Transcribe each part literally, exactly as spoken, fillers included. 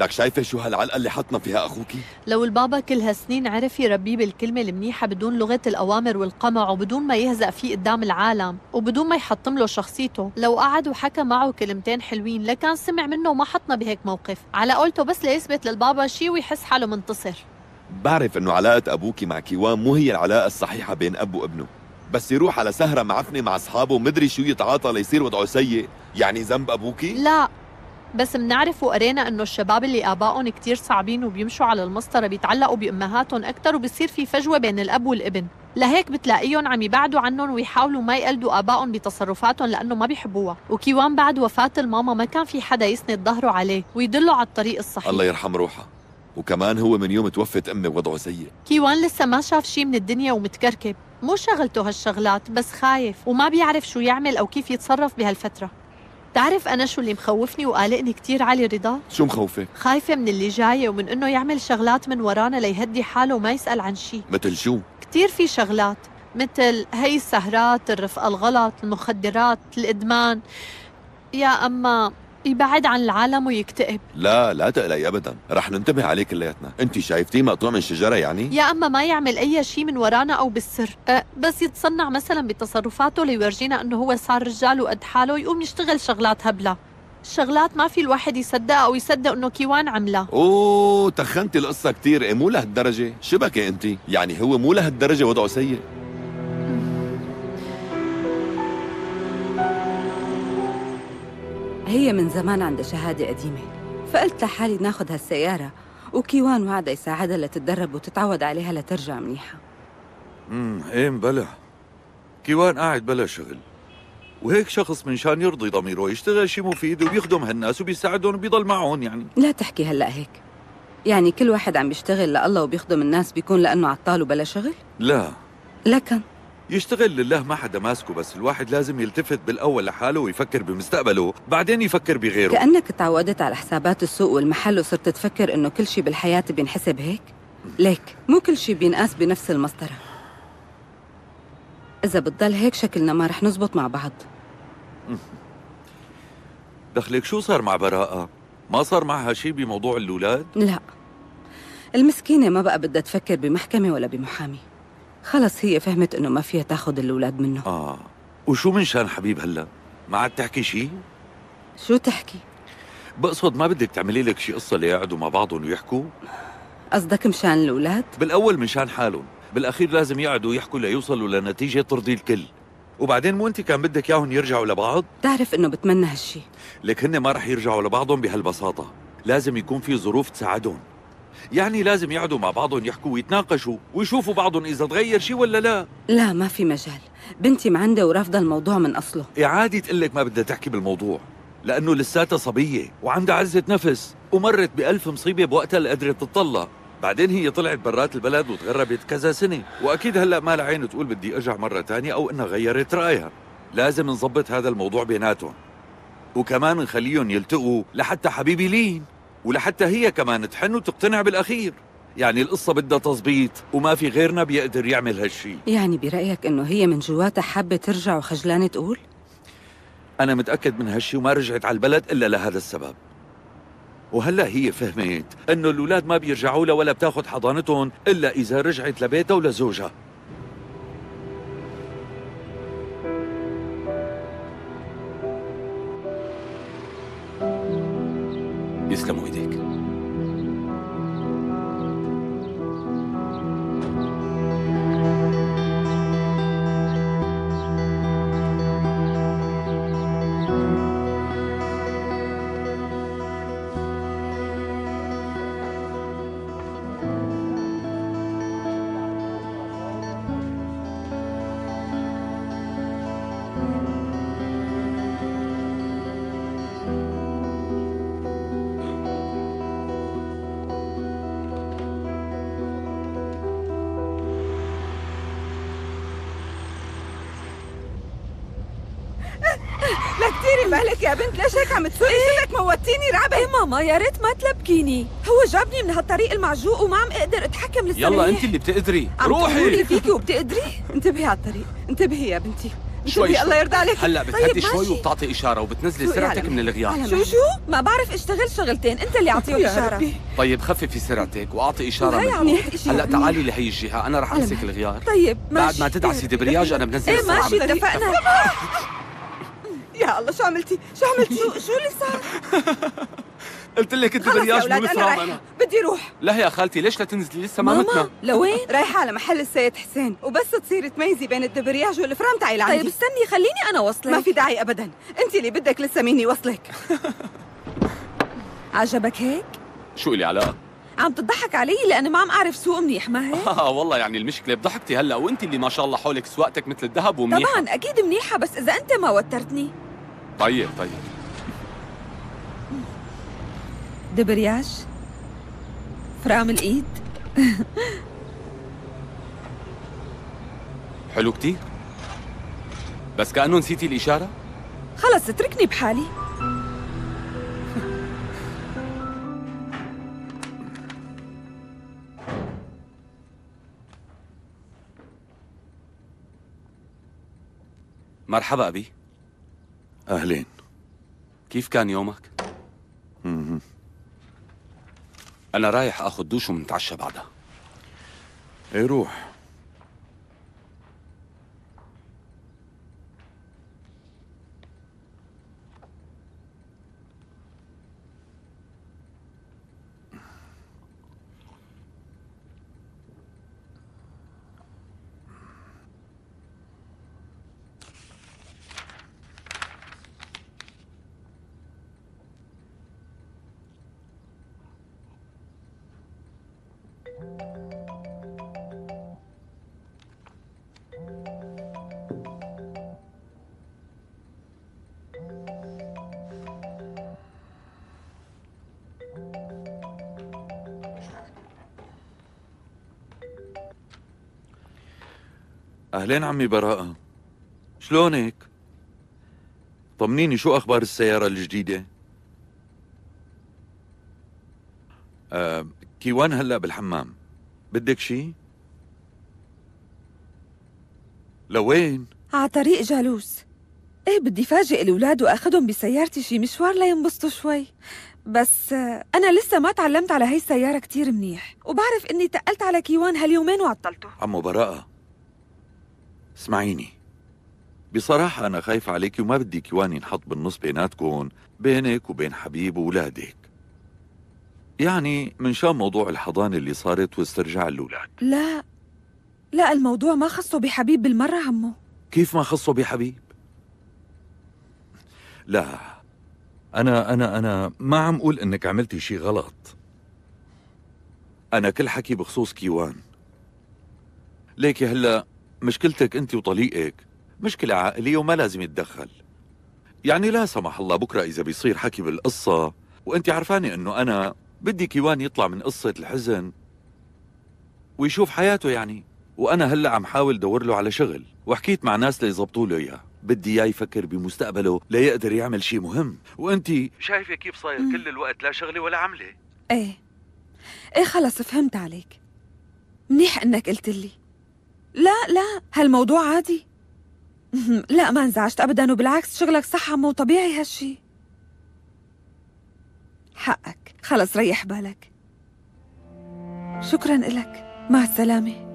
لك شايفة شو هالعلقة اللي حطنا فيها أخوكي؟ لو البابا كل هالسنين عرف يربيه بالكلمة المنيحة بدون لغة الأوامر والقمع وبدون ما يهزأ فيه قدام العالم وبدون ما يحطم له شخصيته، لو قعد وحكى معه كلمتين حلوين لكان سمع منه وما حطنا بهيك موقف، على قولته بس ليثبت للبابا شي ويحس حاله منتصر. بعرف إنه علاقة أبوكي مع كيوان مو هي العلاقة الصحيحة بين أب وابنه، بس يروح على سهرة معفنة مع أصحابه ومدري شو يتعاطى ليصير وضعه سيء، يعني ذنب أبوكي؟ لا، بس منعرف وقرينا انه الشباب اللي ابائهم كتير صعبين وبيمشوا على المسطره بيتعلقوا بامهاتهم اكثر وبصير في فجوه بين الاب والابن، لهيك بتلاقيهم عم يبعدوا عنهم ويحاولوا ما يقلدوا ابائهم بتصرفاتهم لانه ما بيحبوها، وكيوان بعد وفاه الماما ما كان في حدا يسند ظهره عليه ويدله على الطريق الصحيح. الله يرحم روحها، وكمان هو من يوم توفت امي وضعه سيء. كيوان لسه ما شاف شي من الدنيا ومتكركب، مو شغلته هالشغلات، بس خايف وما بيعرف شو يعمل او كيف يتصرف بهالفتره. تعرف أنا شو اللي مخوفني وقالقني كتير علي رضا؟ شو مخوفك؟ خايفة من اللي جاية ومن إنه يعمل شغلات من ورانا ليهدي حاله وما يسأل عن شي. مثل شو؟ كتير في شغلات، مثل هي السهرات، الرفقة الغلط، المخدرات، الإدمان. يا أما يبعد عن العالم ويكتئب. لا لا تقلقي أبدا، رح ننتبه عليه كلياتنا. أنت شايفتيه مقطوع من شجرة يعني؟ يا أما ما يعمل أي شي من ورانا أو بالسر، أه بس يتصنع مثلا بتصرفاته ليورجينا إنه هو صار رجال وقد حاله ويقوم يشتغل شغلات هبلة، شغلات ما في الواحد يصدقها أو يصدق إنه كيوان عملها. أوه تخنتي القصة كتير، إيه مو لهالدرجة، شبكة أنت، يعني هو مو لهالدرجة وضعه سيء. هي من زمان عندها شهادة قديمة، فقلت لحالي ناخد هالسيارة، وكيوان وعد يساعدها لتتدرب وتتعود عليها لترجع منيحة. امم ايه مبلى كيوان قاعد بلا شغل، وهيك شخص من شان يرضي ضميره يشتغل شي مفيد وبيخدم هالناس وبيساعدهم وبيضل معهم. يعني لا تحكي هلأ هيك، يعني كل واحد عم بيشتغل لله وبيخدم الناس بيكون لأنه عطال وبلا شغل؟ لا، لكن يشتغل لله ما حدا ماسكه، بس الواحد لازم يلتفت بالأول لحاله ويفكر بمستقبله، بعدين يفكر بغيره. كأنك تعودت على حسابات السوق والمحل وصرت تفكر إنه كل شي بالحياة بينحسب هيك؟ ليك مو كل شي بينقاس بنفس المسطرة. إذا بتضل هيك شكلنا ما رح نزبط مع بعض. دخلك شو صار مع براءة؟ ما صار معها شي بموضوع الأولاد؟ لا، المسكينة ما بقى بدها تفكر بمحكمة ولا بمحامي، خلص هي فهمت إنه ما فيها تاخد الأولاد منه. آه، وشو من شان حبيب هلا؟ ما عاد تحكي شي؟ شو تحكي؟ بقصد ما بدك تعملي لك شي قصة ليقعدوا مع بعضهم ويحكوا؟ قصدك مشان الأولاد؟ بالأول مشان حالهم، بالأخير لازم يقعدوا يحكوا ليوصلوا لنتيجة ترضي الكل، وبعدين مو أنت كان بدك ياهم يرجعوا لبعض؟ تعرف إنه بتمنى هالشي، لك هن ما رح يرجعوا لبعضهم بهالبساطة، لازم يكون في ظروف تساعدهم. يعني لازم يقعدوا مع بعضهم يحكوا ويتناقشوا ويشوفوا بعضهم إذا تغير شي ولا لا. لا ما في مجال، بنتي معندة ورافضة الموضوع من أصله. إعادة تقلك ما بدها تحكي بالموضوع، لأنه لساتها صبية وعندها عزة نفس ومرت بألف مصيبة بوقتها اللي قدرت تطلق، بعدين هي طلعت برات البلد وتغربت كذا سنة، وأكيد هلأ ما لها عين تقول بدي أرجع مرة تانية أو إنها غيرت رأيها. لازم نظبط هذا الموضوع بيناتهم، وكمان نخليهم يلتقوا لحتى حبيبي لين ولحتى هي كمان تحن وتقتنع بالأخير. يعني القصة بدها تظبيط وما في غيرنا بيقدر يعمل هالشي. يعني برأيك إنه هي من جواتها حابة ترجع وخجلانة تقول؟ أنا متأكد من هالشي وما رجعت على البلد إلا لهذا السبب. وهلا هي فهمت إنه الأولاد ما بيرجعوا لها ولا بتاخد حضانتهم إلا إذا رجعت لبيتها ولزوجها. يسلموا ايديك. لا كتير بالك يا بنت، ليش هيك عم تسوقي؟ شبك موتيني رعبة. ايه ماما يا ريت ما تلبكيني، هو جابني من هالطريق المعجوق وما عم اقدر اتحكم لسه. يلا انت اللي بتقدري، عم روحي. تقولي فيكي وبتقدري. انتبهي على الطريق، انتبهي يا بنتي، شوي شوي. الله يرضى عليك. هلا طيب بتهدي شوي ماشي. وبتعطي اشاره وبتنزلي شو سرعتك يعلم؟ من الغيار. يعلم. شو شو؟ ما بعرف اشتغل شغلتين، انت اللي اعطيه يا الاشاره. ربي. طيب خففي سرعتك واعطي اشاره هي من عم هون. يحكي شي هلا منيح. تعالي لهي الجهه، انا رح على امسك مهلك. الغيار. طيب ماشي. بعد ما تدعسي دبرياج انا بنزل ايه السرعه ماشي من- اتفقنا. يا الله شو عملتي؟ شو عملتي؟ شو شو اللي صار؟ قلت لك خلص يا الدبرياج مو اولاد انا الفرامل رايحه، انا. بدي اروح. لا يا خالتي ليش لا تنزلي لسه ما ماما متنا. لوين؟ رايحه على محل السيد حسين، وبس تصيري تميزي بين الدبرياج والفرام تعي لعندي. طيب استني خليني انا وصلك. ما في داعي ابدا، انت اللي بدك لسه مين يوصلك. عجبك هيك؟ شو إلي علاقه؟ عم تضحك علي لاني ما عم اعرف سوق منيح، ما هيك؟ اه والله يعني المشكله بضحكتي هلا وانت اللي ما شاء الله حولك سواقتك مثل الذهب ومنيحه. طبعا اكيد منيحه، بس اذا انت ما وترتني. طيب طيب دبرياج، فرام الايد. حلو كتير. بس كأنه نسيتي الإشارة؟ خلص اتركني بحالي. مرحبا أبي، أهلين. كيف كان يومك؟ مهم. أنا رايح آخذ دوش ومنتعشى بعدها. ايه روح. أهلين عمي براءة، شلونك؟ طمنيني شو أخبار السيارة الجديدة؟ آه، كيوان هلأ بالحمام، بدك شي؟ لوين؟ على طريق جالوس. ايه بدي فاجئ الاولاد واخذهم بسيارتي شي مشوار لينبسطوا شوي. بس آه، انا لسه ما تعلمت على هي السيارة كتير منيح، وبعرف اني تقلت على كيوان هاليومين وعطلته. عمو براءة، اسمعيني، بصراحة أنا خايف عليكي وما بدي كيوان ينحط بالنص بيناتكم، بينك وبين حبيب وولادك. يعني من شان موضوع الحضانة اللي صارت واسترجاع الأولاد. لا لا، الموضوع ما خصه بحبيب بالمرة عمو. كيف ما خصه بحبيب؟ لا، أنا أنا أنا ما عم أقول إنك عملتي شي غلط. أنا كل حكي بخصوص كيوان. ليكي هلأ مشكلتك أنت وطليقك مشكلة عائلية وما لازم يتدخل. يعني لا سمح الله بكرة إذا بيصير حكي بالقصة وأنت عرفاني إنه أنا بدي كيوان يطلع من قصة الحزن ويشوف حياته يعني. وأنا هلأ عم حاول دور له على شغل، وحكيت مع ناس ليزبطوا له إياه. بدي إياه يفكر بمستقبله ليقدر يعمل شيء مهم. وأنت شايفة كيف صاير كل الوقت لا شغلة ولا عملة. ايه ايه خلص فهمت عليك. منيح انك قلت لي. لا لا، هالموضوع عادي. لا ما انزعجت ابدا، وبالعكس شغلك صح عمو، طبيعي هالشي. حقك، خلص ريح بالك. شكرا إلك، مع السلامة.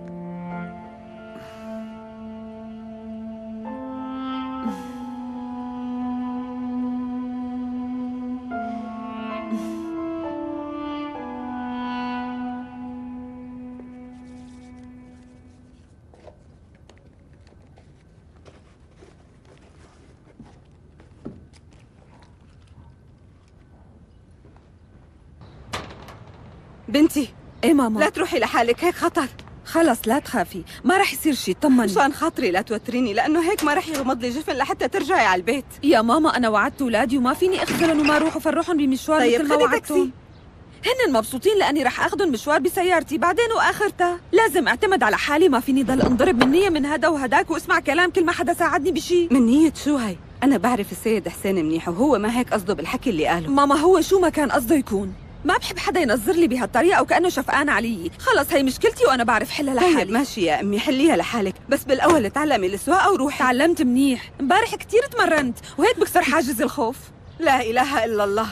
بنتي ايه ماما؟ لا تروحي لحالك، هيك خطر. خلص لا تخافي، ما رح يصير شي، طمني. مشان خاطري لا توتريني، لأنه هيك ما رح يغمض لي جفن لحتى ترجعي على البيت. يا ماما أنا وعدت أولادي وما فيني أخذلهم وما أروح وفرحهم بمشوار طيب مثل ما خدي وعدتهم. هن مبسوطين لأني رح أخذهم مشوار بسيارتي، بعدين وآخرتها لازم أعتمد على حالي، ما فيني ضل انضرب من نية من هدا وهداك واسمع كلام كل ما حدا ساعدني بشي. من نية شو هي؟ أنا بعرف السيد حسين منيح وهو ما هيك قصده بالحكي اللي قاله. ماما هو شو ما كان قصده يكون، ما بحب حدا ينظر لي بهالطريقة وكأنه شفقان علي. خلص هي مشكلتي وأنا بعرف حلها لحالي. طيب ماشي يا أمي، حليها لحالك، بس بالأول تعلمي السواقة وروحي. تعلمت منيح، امبارح كتير تمرنت وهيك بكسر حاجز الخوف. لا إله إلا الله.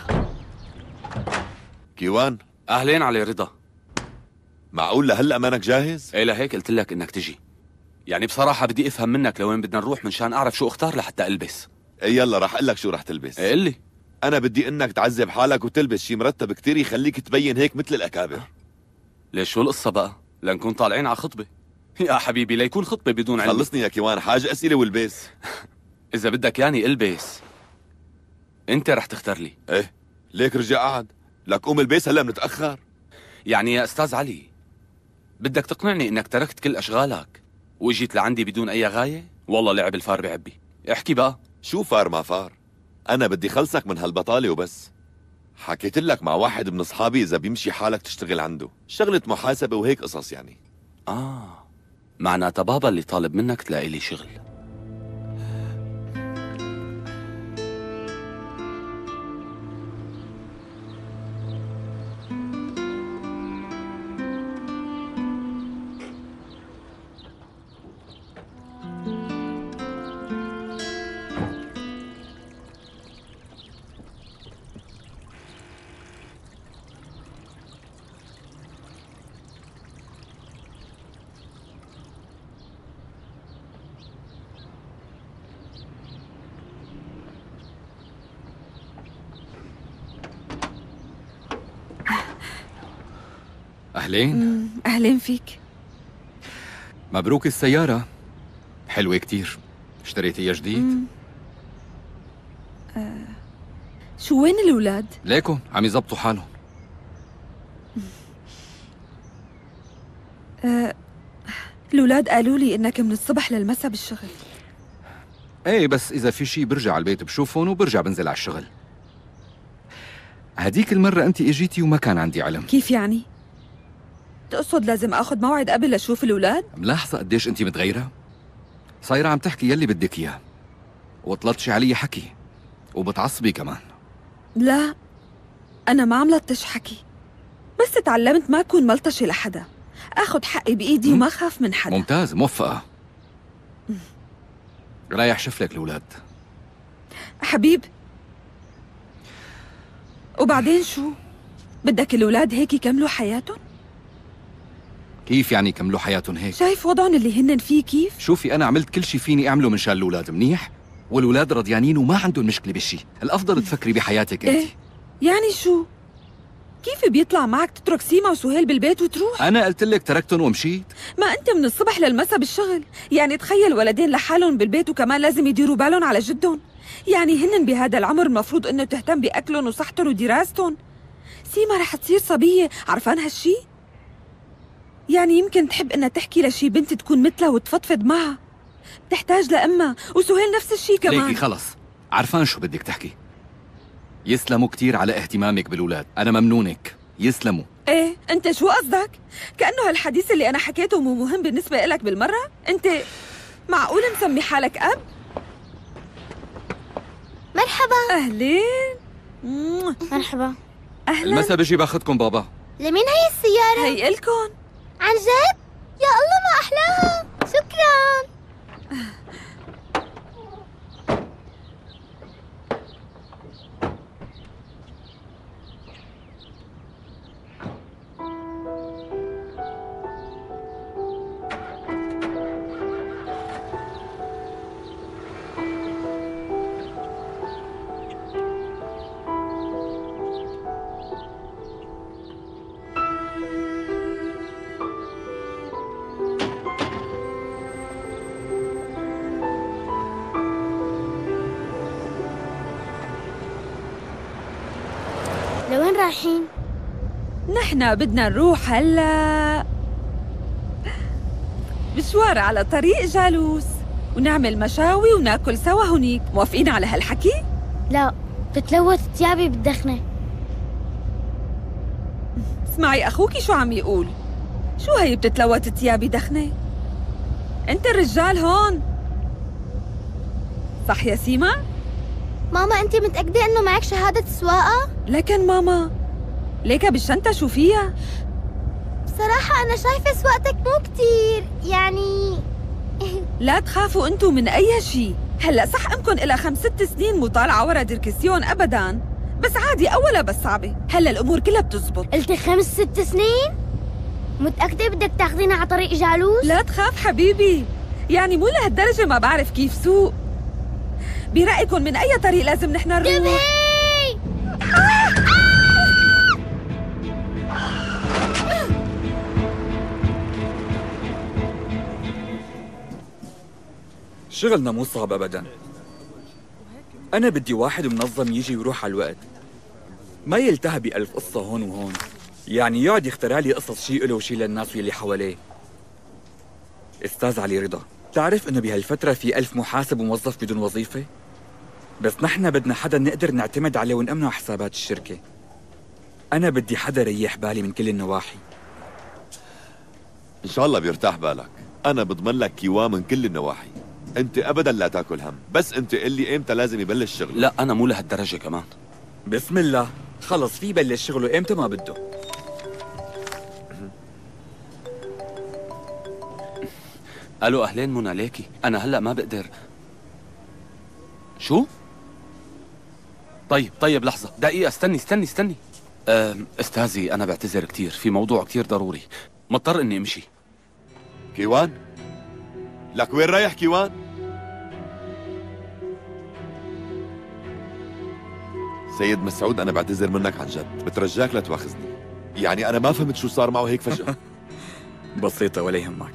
كيوان، اهلين علي رضا. معقول لهلا مانك جاهز؟ ايه لهيك قلت لك انك تجي. يعني بصراحة بدي افهم منك لوين بدنا نروح منشان اعرف شو اختار لحتى البس. ايه يلا رح اقول لك شو رح تلبس. ايه قل لي. انا بدي انك تعذب حالك وتلبس شي مرتب كتير يخليك تبين هيك مثل الاكابر. ليش شو القصة بقى؟ لنكون طالعين على خطبة. يا حبيبي ليكون خطبة بدون علم. خلصني يا كيوان، حاجة اسئلة والبس. اذا بدك ياني البس انت رح تختار لي. ايه ليك رجع قعد، لك قوم البس هلا بنتاخر. يعني يا استاذ علي بدك تقنعني انك تركت كل اشغالك واجيت لعندي بدون اي غاية؟ والله لعب الفار بعبي. احكي بقى. شو فار ما فار، انا بدي خلصك من هالبطالة وبس. حكيت لك مع واحد من اصحابي اذا بيمشي حالك تشتغل عنده شغلة محاسبة وهيك قصص يعني. اه معناتها بابا اللي طالب منك تلاقي لي شغل. أهلين. أهلين فيك. مبروك السيارة، حلوة كتير. اشتريتيها جديد؟ آه. شو وين الأولاد؟ ليكن عم يزبطوا حالهم. آه. الأولاد قالوا لي إنك من الصبح للمساء بالشغل. ايه بس إذا في شي برجع على البيت بشوفهم وبرجع بنزل على الشغل. هديك المرة أنت إجيتي وما كان عندي علم. كيف يعني؟ تقصد لازم اخذ موعد قبل لاشوف الاولاد؟ ملاحظة قديش انت متغيرة؟ صايرة عم تحكي يلي بدك اياه وطلطشي علي حكي وبتعصبي كمان. لا انا ما عم لطش حكي، بس تعلمت ما اكون ملطشة لحدا، اخذ حقي بايدي وما خاف من حدا. ممتاز، موفقة. رايح شوف لك الاولاد. حبيب وبعدين شو؟ بدك الاولاد هيك يكملوا حياتهم؟ كيف يعني يكملوا حياتهم هيك؟ شايف وضعهم اللي هن فيه كيف؟ شوفي أنا عملت كل شي فيني أعمله من شان الأولاد منيح، والأولاد رضيانين وما عندهم مشكلة بالشي. الأفضل تفكري بحياتك أنت. إيه؟ يعني شو؟ كيف بيطلع معك تترك سيما وسهيل بالبيت وتروح؟ أنا قلت لك تركتهم ومشيت؟ ما أنت من الصبح للمساء بالشغل، يعني تخيل ولدين لحالهم بالبيت وكمان لازم يديروا بالهم على جدهم. يعني هن بهذا العمر المفروض إنه تهتم بأكلهم وصحتهم ودراستهم. سيما رح تصير صبية، عرفان هالشي؟ يعني يمكن تحب إنها تحكي لشي بنت تكون مثلها وتفضفض معها، تحتاج لأمها، وسهيل نفس الشي كمان. ليكي خلص، عرفان شو بدك تحكي. يسلموا كتير على اهتمامك بالأولاد، أنا ممنونك، يسلموا. إيه، أنت شو قصدك؟ كأنه هالحديث اللي أنا حكيته مو مهم بالنسبة إلك بالمرة؟ أنت معقول مسمي حالك أب؟ مرحبا. أهلين. مرحبا. أهلا. المسا بجي باخدكم بابا. لمين هي السيارة؟ هي إلكن. عن جد؟ يا الله ما أحلاها. شكرا. لوين رايحين؟ نحن بدنا نروح هلا مشوار على طريق جالوس ونعمل مشاوي وناكل سوا هنيك. موافقين على هالحكي؟ لا، بتلوث ثيابي بالدخنة. اسمعي أخوكي شو عم يقول. شو هي بتتلوث ثيابي دخنة؟ أنت الرجال هون صح يا سيما؟ ماما أنت متأكدة إنه معك شهادة سواقة؟ لكن ماما ليكا بالشنطة شو فيها؟ بصراحة أنا شايفة سواقتك مو كتير يعني. لا تخافوا انتو من أي شيء. هلا صح أمكن إلى خمس ست سنين مطالعة ورا دركسيون أبداً، بس عادي أولها بس صعبة. هلا الأمور كلها بتزبط. قلت خمس ست سنين؟ متأكدة بدك تاخذينا على طريق جالوس؟ لا تخاف حبيبي، يعني مو لهالدرجة ما بعرف كيف سوق. برأيكم من أي طريق لازم نحن نروح؟ انتبهي! شغلنا مو صعب أبداً. أنا بدي واحد منظم يجي ويروح على الوقت، ما يلتهى بألف قصة هون وهون، يعني يقعد يخترع لي قصص شي له وشي للناس واللي حواليه. أستاذ علي رضا، تعرف إنه بهالفترة في ألف محاسب وموظف بدون وظيفة؟ بس نحن بدنا حدا نقدر نعتمد عليه ونأمنه على حسابات الشركة. أنا بدي حدا ريح بالي من كل النواحي. ان شاء الله بيرتاح بالك. انا بضمن لك كيوان من كل النواحي. انت ابدا لا تاكل هم، بس انت قل لي امتى لازم يبلش شغله. لا انا مو لهالدرجه كمان. بسم الله، خلص في بلش شغله امتى ما بده. الو اهلين منى، ليكي انا هلا ما بقدر. شو؟ طيب طيب لحظه دقيقه، استني استني استني. أم، استاذي انا بعتذر كثير، في موضوع كثير ضروري مضطر اني امشي. كيوان؟ لك وين رايح كيوان؟ سيد مسعود انا بعتذر منك عن جد، بترجاك لا تواخذني. يعني انا ما فهمت شو صار معه هيك فجأة. بسيطة ولا يهمك.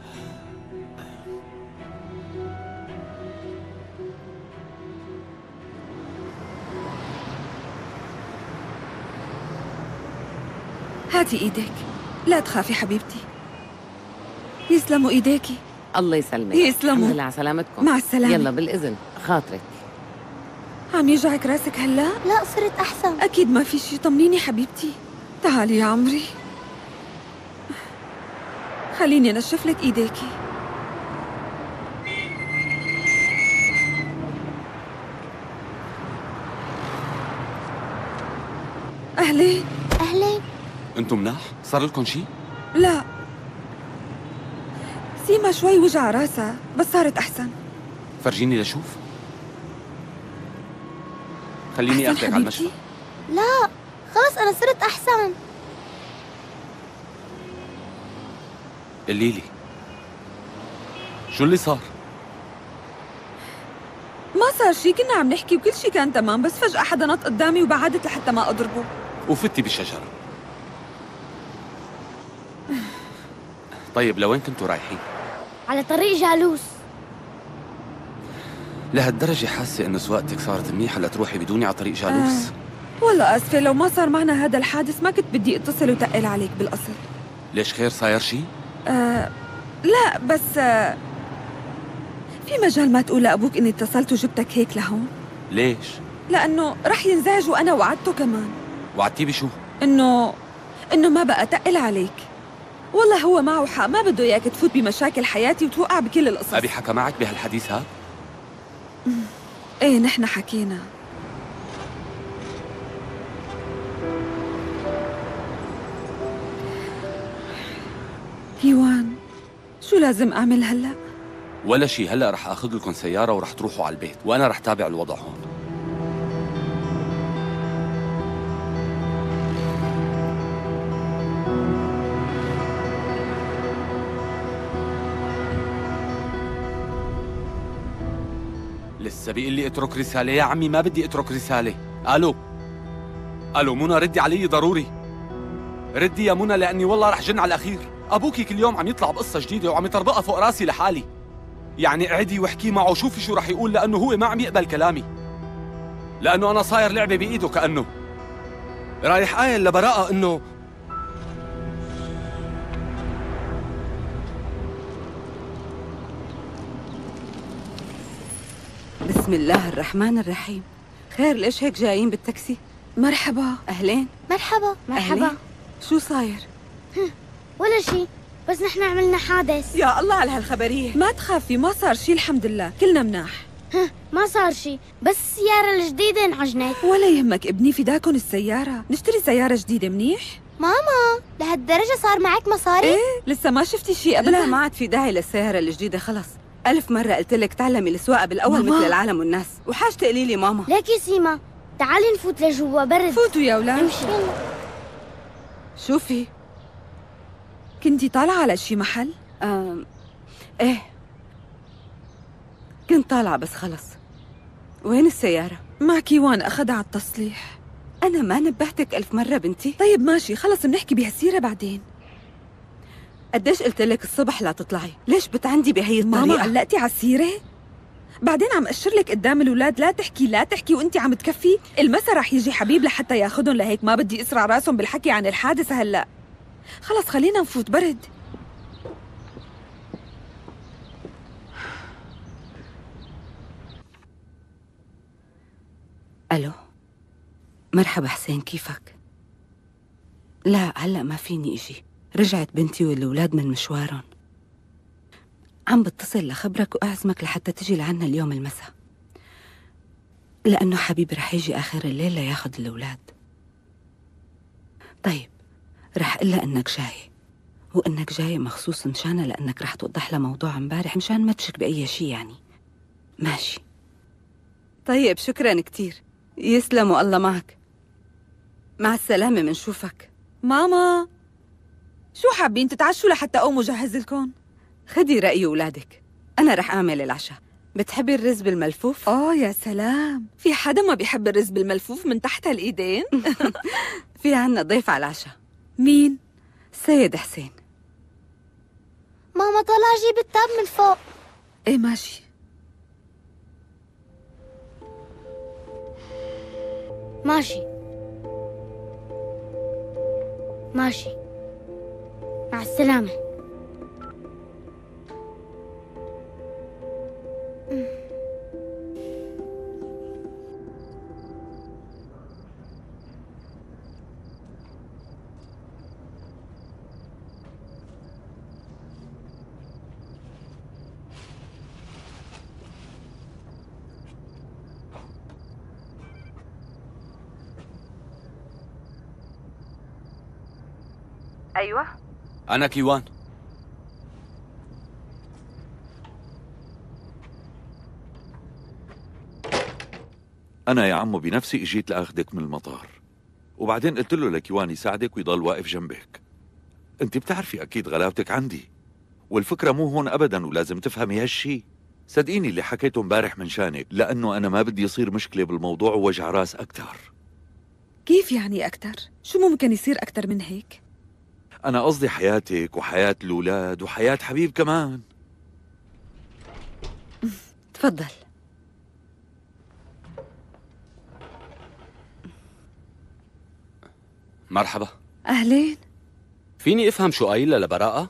هاتي ايدك، لا تخافي حبيبتي. يسلموا ايديكي. الله يسلمك. يسلموا. الحمد لله على سلامتكم. مع السلامة. يلا بالإذن، خاطرك. عم يوجعك راسك هلا؟ لا صرت أحسن. أكيد ما في شي، طمنيني حبيبتي. تعالي يا عمري، خليني أنشف لك إيديكي. أهلين. أهلين. انتم مناح؟ صار لكم شيء؟ لا، سيما شوي وجع راسها بس صارت أحسن. فرجيني لشوف. خليني أحسن اخذك على المشفى. لا خلص أنا صرت أحسن. قولي لي شو اللي صار؟ ما صار شي، كنا عم نحكي وكل شي كان تمام، بس فجأة حدا نط قدامي وبعدت لحتى ما أضربه. وفتي بالشجرة. طيب لوين كنتوا رايحين؟ على طريق جالوس. لهالدرجة حاسة إنه سواقتك صارت منيحة لتروحي بدوني على طريق جالوس؟ آه. والله آسفة، لو ما صار معنا هذا الحادث ما كنت بدي اتصل وتقل عليك بالقصر. ليش خير صاير شيء؟ آه لا بس آه في مجال ما تقول لأبوك إني اتصلت وجبتك هيك لهون؟ ليش؟ لأنه رح ينزعج وأنا وعدته كمان. وعدتيه بشو؟ إنه إنه ما بقى تقل عليك. والله هو معه حق، ما بده إياك تفوت بمشاكل حياتي وتوقع بكل القصص. أبي حكى معك بهالحديث هذا؟ إيه نحن حكينا. كيوان، شو لازم أعمل هلأ؟ ولا شيء، هلا رح آخذ لكم سيارة ورح تروحوا على البيت، وأنا رح تابع الوضع هون. لسه بيقول لي اترك رسالة. يا عمي ما بدي اترك رسالة. الو الو منى، ردي علي ضروري، ردي يا منى، لاني والله رح جن على الاخير. ابوكي كل يوم عم يطلع بقصة جديدة وعم يطربقها فوق راسي لحالي. يعني اعدي واحكي معه وشوفي شو رح يقول، لانه هو ما عم يقبل كلامي، لانه انا صاير لعبة بايده، كأنه رايح قايل لبراءة انه بسم الله الرحمن الرحيم. خير، ليش هيك جايين بالتاكسي؟ مرحبا. أهلين. مرحبا. مرحبا. أهلين. شو صاير؟ ولا شيء، بس نحن عملنا حادث. يا الله على هالخبرية. ما تخافي، ما صار شي الحمد لله، كلنا مناح. ما صار شي، بس السيارة الجديدة انعجنت. ولا يهمك ابني، فداكن السيارة، نشتري سيارة جديدة منيح. ماما لهالدرجة صار معك مصاري؟ ايه لسه ما شفتي شي قبلها قبلها؟ ما عاد في داعي للسيارة الجديدة خلص. ألف مرة قلت لك تعلمي السواقة بالأول ماما. مثل العالم والناس، وحاج تقولي لي ماما. ليك يا سيما، تعالي نفوت لجوا برد. فوتوا يا أولاد. امشي. شوفي. كنتي طالعة على شي محل؟ آم. ايه كنت طالعة بس خلص. وين السيارة؟ مع كيوان أخدها على التصليح. أنا ما نبهتك ألف مرة بنتي؟ طيب ماشي، خلص بنحكي بهالسيرة بعدين. قديش قلت لك الصبح لا تطلعي؟ ليش بتعندي بهي الطريقة؟ ماما علقتي على السيرة؟ بعدين عم أشر لك قدام الأولاد لا تحكي لا تحكي وأنت عم تكفي. المسا رح يجي حبيب لحتى ياخدهم، لهيك ما بدي أسرع راسهم بالحكي عن الحادثة هلأ. خلص خلينا نفوت برد. ألو، مرحبا حسين، كيفك؟ لا هلأ ما فيني إجي، رجعت بنتي والأولاد من مشوارهم. عم بتصل لخبرك وأعزمك لحتى تجي لعنا اليوم المساء، لأنه حبيبي رح يجي آخر الليل لياخد الأولاد. طيب رح قلها إنك جاي، وإنك جاي مخصوص مشانها، لأنك رح توضح لها موضوع امبارح مشان ما تشك بأي شي يعني. ماشي. طيب شكرا كتير، يسلموا الله معك. مع السلامة، منشوفك. ماما شو حابين تتعشوا لحتى أقوم وجهز لكم؟ خدي رأي أولادك، أنا رح أعمل العشاء. بتحبي الرز بالملفوف؟ آه يا سلام، في حدا ما بيحب الرز بالملفوف من تحت هالإيدين؟ في عنا ضيف على العشاء. مين؟ السيد حسين. ماما طلع جيب التاب من فوق. إيه ماشي. ماشي ماشي، مع السلامة. أيوة أنا كيوان. أنا يا عمو بنفسي إجيت لأخذك من المطار، وبعدين قلت له لكيوان يساعدك ويضل واقف جنبك. أنت بتعرفي أكيد غلاوتك عندي، والفكرة مو هون أبداً، ولازم تفهمي هالشي. صدقيني اللي حكيته امبارح من شانك، لأنه أنا ما بدي يصير مشكلة بالموضوع ووجع راس أكتر. كيف يعني أكتر؟ شو ممكن يصير أكتر من هيك؟ أنا قصدي حياتك وحياة الأولاد وحياة حبيب كمان. تفضل. مرحبا. أهلين. فيني افهم شو قايلة لبراءة؟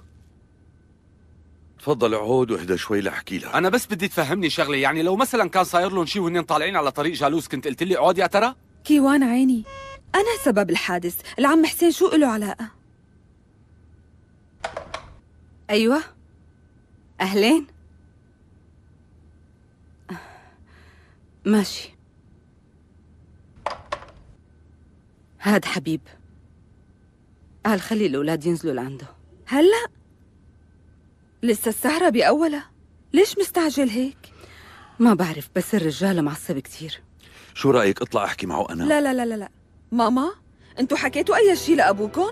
تفضل اقعد واهدى شوي لأحكي لك. أنا بس بدي تفهمني شغلة، يعني لو مثلا كان صاير لهم شيء وهن طالعين على طريق جالوس كنت قلت لي اقعد يا ترى؟ كيوان عيني، أنا سبب الحادث، العم حسين شو له علاقة؟ أيوة أهلين. ماشي. هاد حبيب، قال خلي الأولاد ينزلوا لعنده. هلأ؟ لسه السهرة بأولها، ليش مستعجل هيك؟ ما بعرف، بس الرجال معصب كتير. شو رأيك اطلع احكي معه أنا؟ لا لا لا لا لا. ماما انتوا حكيتوا أي شيء لأبوكم؟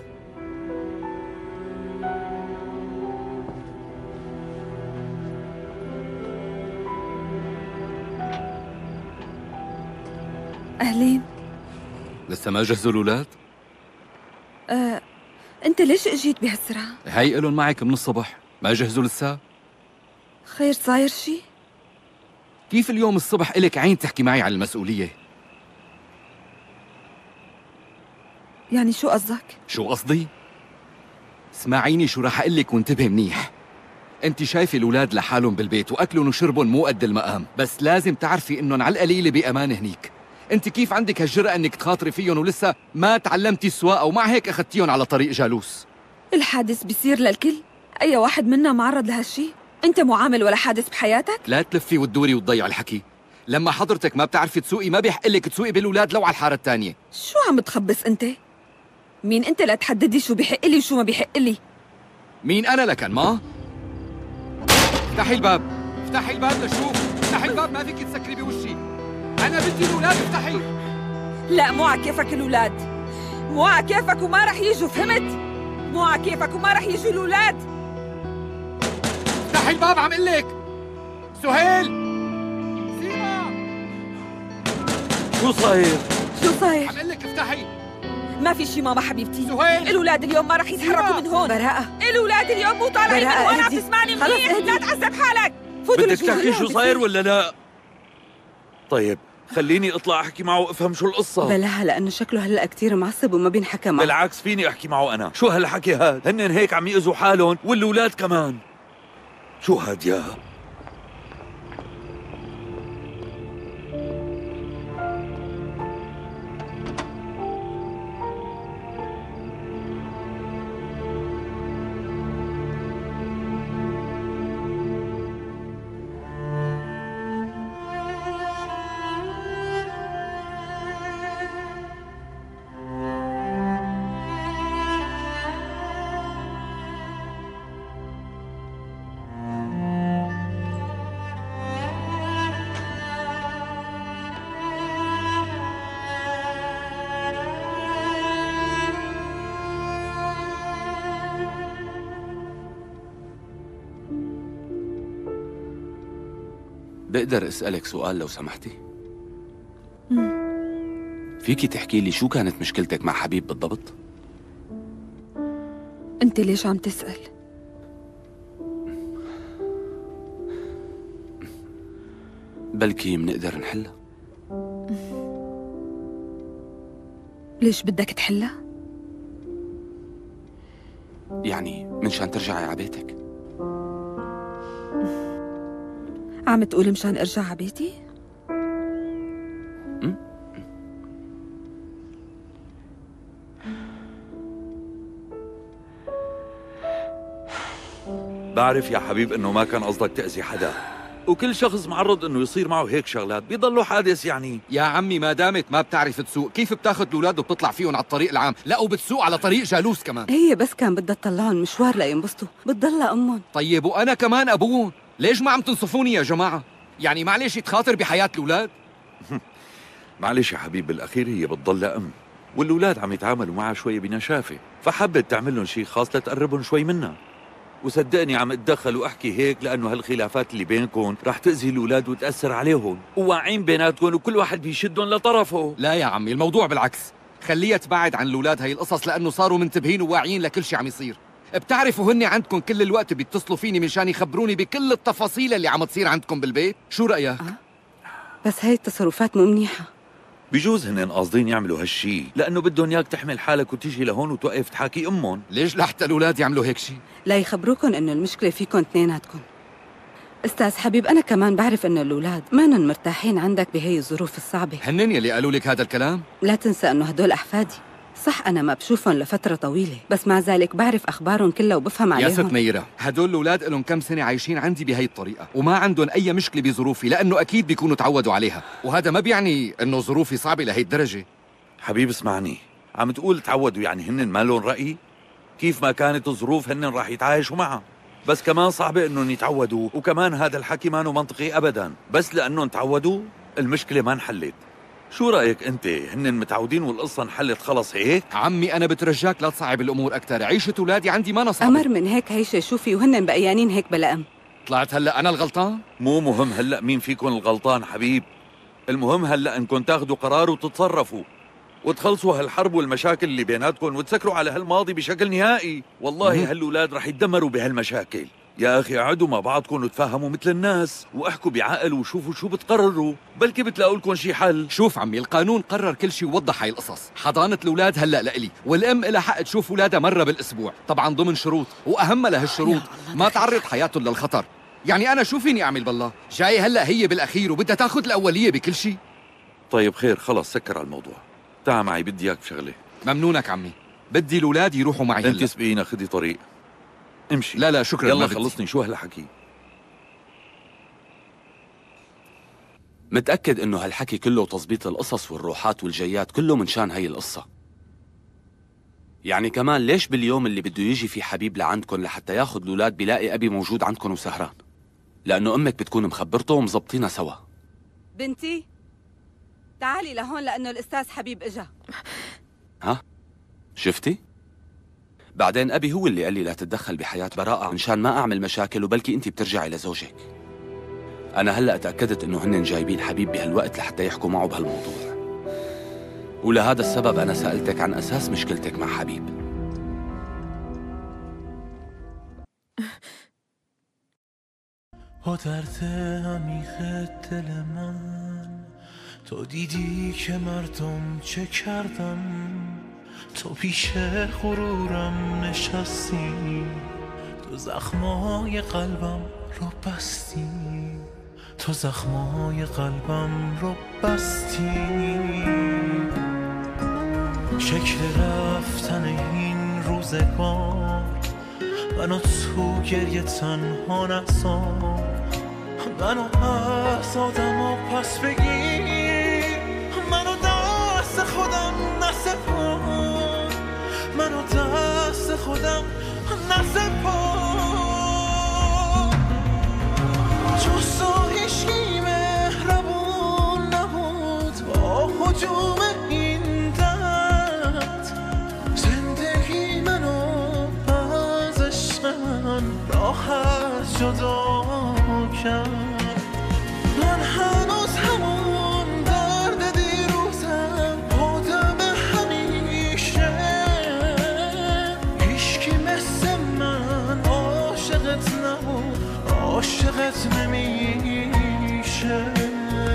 أهلين. لسه ما جهزوا الأولاد؟ آه، أنت ليش اجيت بهالسرعة؟ هي إلهم معك من الصبح، ما جهزوا لسه؟ خير صاير شي؟ كيف اليوم الصبح إلك عين تحكي معي عن المسؤولية؟ يعني شو قصدك؟ شو قصدي؟ اسمعيني شو راح أقول لك وانتبهي منيح. أنت شايفة الأولاد لحالهم بالبيت وأكلهم وشربهم مو قد المقام، بس لازم تعرفي إنهم على القليلة بأمان هنيك. أنت كيف عندك هالجرأة إنك تخاطري فيهم ولسه ما تعلمتي السواقة ومع هيك أخذتيهم على طريق جالوس؟ الحادث بيصير للكل، أي واحد منا معرض لهالشي. أنت مو عامل ولا حادث بحياتك؟ لا تلفي وتدوري وتضيع الحكي. لما حضرتك ما بتعرفي تسوقي ما بيحق لك تسوقي بالأولاد لو على الحارة الثانية. شو عم تخبص انت؟ مين انت لتحددي شو بيحق لي وشو ما بيحق لي؟ مين أنا لكن ما؟ افتحي الباب، افتحي الباب لشوف، افتحي الباب ما فيك تسكري بوشي. أنا بدي الأولاد، افتحي. لا مو على كيفك الأولاد، مو على كيفك وما رح يجوا، فهمت؟ مو على كيفك وما رح يجوا الأولاد. افتحي الباب عم قل لك. سهيل، سيما، شو صاير؟ شو صاير؟ عم قل لك افتحي. ما في شي ماما حبيبتي. سهيل، الأولاد اليوم ما رح يتحركوا من هون. براءة، الأولاد اليوم مو طالعين من هون. عم اهدي. تسمعني خلص منيح؟ اهدي. لا تعذب حالك. فوتوا بدك لجوا. تحكي شو صاير ولا لا؟ طيب خليني اطلع احكي معه وافهم شو القصة. بلاها لأنه شكله هلأ كتير معصب وما بينحكى معه. بالعكس فيني احكي معه انا. شو هالحكي هاد؟ هنن هيك عم يأذوا حالهم والأولاد كمان. شو هاد يا؟ بقدر اسألك سؤال لو سمحتي؟ فيكي تحكي لي شو كانت مشكلتك مع حبيب بالضبط؟ انت ليش عم تسأل؟ بلكي منقدر نحلها. ليش بدك تحلها؟ يعني منشان ترجعي على بيتك. عم تقول مشان ارجع على بيتي؟ بعرف يا حبيب انه ما كان قصدك تأذي حدا، وكل شخص معرض انه يصير معه هيك شغلات، بيضلوا حادث يعني. يا عمي ما دامت ما بتعرف تسوق، كيف بتاخذ الأولاد وبتطلع فيهم على الطريق العام؟ لا وبتسوق على طريق جالوس كمان. هي بس كان بدها تطلعهم مشوار لينبسطوا، بتضلها أمهم. طيب وأنا كمان أبوهم، ليش ما عم تنصفوني يا جماعة؟ يعني معلش تخاطر بحياة الأولاد؟ معلش يا حبيب، بالأخير هي بتضلها أم، والأولاد عم يتعاملوا معها شوي بنشافة، فحبت تعمل لهم شيء خاص لتقربهم شوي منها. وصدقني عم اتدخل واحكي هيك لانه هالخلافات اللي بينكم رح تأذي الاولاد وتأثر عليهم، وواعين بيناتكم وكل واحد بيشدهم لطرفه. لا يا عمي الموضوع بالعكس، خليها تبعد عن الاولاد هي القصص لانه صاروا منتبهين وواعيين لكل شيء عم يصير. بتعرفوا هن عندكم كل الوقت بيتصلوا فيني منشان يخبروني بكل التفاصيل اللي عم تصير عندكم بالبيت. شو رأيك؟ أه؟ بس هاي التصرفات مو منيحة. بجوز هن قاصدين يعملوا هالشي لانه بدهم اياك تحمل حالك وتيجي لهون وتوقف تحاكي امهم. ليش لحتى الاولاد يعملوا هيك شيء؟ لا يخبروكم انه المشكلة فيكم اثنيناتكم. استاذ حبيب انا كمان بعرف انه الاولاد مانن مرتاحين عندك بهي الظروف الصعبة. هنن يلي قالوا لك هذا الكلام؟ لا تنسى انه هدول احفادي، صح انا ما بشوفهم لفترة طويلة بس مع ذلك بعرف اخبارهم كلها وبفهم عليهم. يا ست نيرة، هدول الاولاد لهم كم سنة عايشين عندي بهي الطريقة وما عندهم اي مشكلة بظروفي لانه اكيد بيكونوا تعودوا عليها، وهذا ما بيعني انه ظروفي صعبة لهي الدرجة. حبيب اسمعني، عم تقول تعودوا يعني هن ما لهم رأي؟ كيف ما كانت الظروف هن راح يتعايشوا معها، بس كمان صعبة انهم يتعودوا، وكمان هذا الحكي ما هو منطقي ابدا، بس لانهم تعودوا المشكلة ما انحلت. شو رأيك انت؟ هن متعودين والقصة انحلت خلص هيك؟ عمي انا بترجاك لا تصعب الامور اكثر، عيشة اولادي عندي ما نصعب. امر من هيك هيشة شوفي وهن بقيانين هيك بلا ام. طلعت هلا انا الغلطان؟ مو مهم هلا مين فيكم الغلطان حبيب، المهم هلا انكم تاخذوا قرار وتتصرفوا وتخلصوا هالحرب والمشاكل اللي بيناتكم وتسكروا على هالماضي بشكل نهائي. والله هالولاد رح يتدمروا بهالمشاكل. يا اخي اقعدوا مع بعضكم وتفاهموا مثل الناس واحكوا بعقل وشوفوا شو بتقرروا، بلكي بتلاقوا لكم شي حل. شوف عمي القانون قرر كل شيء ووضح هاي القصص، حضانة الاولاد هلا لإلي والام لها حق تشوف اولادها مرة بالاسبوع، طبعا ضمن شروط، واهم لهالشروط ما تعرض حياتهم للخطر. يعني انا شو فيني اعمل بالله؟ جاي هلا هي بالاخير وبدها تاخذ الاولية بكل شيء. طيب خير خلص سكر على الموضوع، تعا معي بدي اياك بشغله. ممنونك عمي، بدي الاولاد يروحوا معي. انت سبقينا خدي طريق امشي. لا لا شكرا. يلا خلصني، شو هالحكي؟ متأكد إنه هالحكي كله وتظبيط القصص والروحات والجيات كله من شان هي القصة. يعني كمان ليش باليوم اللي بده يجي فيه حبيب لعندكن لحتى ياخد الأولاد بيلاقي أبي موجود عندكن وسهران؟ لأنه أمك بتكون مخبرته ومزبطينها سوا. بنتي تعالي لهون لأنه الأستاذ حبيب إجا. ها؟ شفتي؟ بعدين أبي هو اللي قال لي لا تتدخل بحياة براءة مشان ما أعمل مشاكل وبلكي أنت بترجعي لزوجك. أنا هلأ تأكدت إنه هن جايبين حبيب بهالوقت لحتى يحكوا معه بهالموضوع، ولهذا السبب أنا سألتك عن أساس مشكلتك مع حبيب. و درد عمیق دل من تو دیدی که مردم چه کردم، تو پیش غرورم نشستی، تو زخمای قلبم رو بستی، تو زخمای قلبم رو بستی. شکل رفتن این روزگار منو تو گریه تنها نذار، منو از آدم و پس بگیر، منو دست خودم نسپار، منو دست خودم نسپار. جز تو هیچکی مهربون نبود با هجوم این درد، زندگی منو از عشق من راحت جدا کرد. من هنوز همون درد دیروزم، آدم همیشه، هیچکی مثل من عاشقت نبود، عاشقت نمیشه.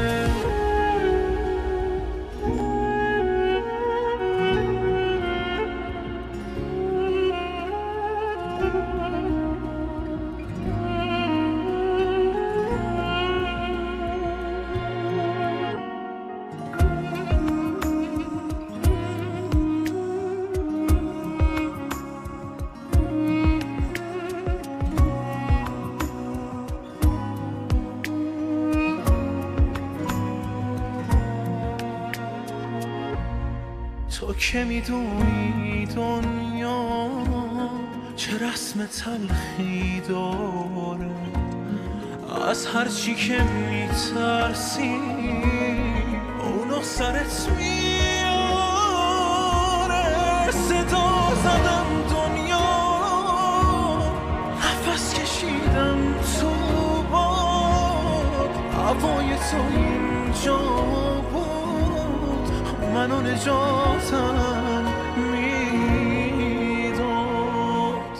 تو که میدونی دنیا چه رسم تلخی داره، از هر چی که میترسی اونو سرت میاره. صدا زدم دنیا، نفس کشیدم تو باد، هوای تو اینجا بود، منو نجاتم میداد.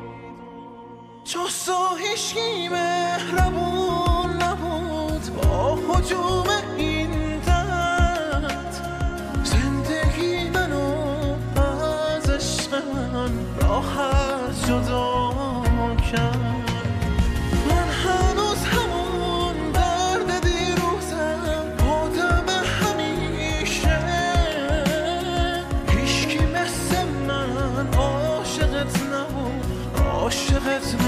جز تو هیچکی مهربون نبود با هجوم این درد، زندگی منو از عشق من راحت جدا کرد. من هنوز همون درد دیروزم، آدم همیشه، هیچکی مثل من عاشقت نبود، عاشقت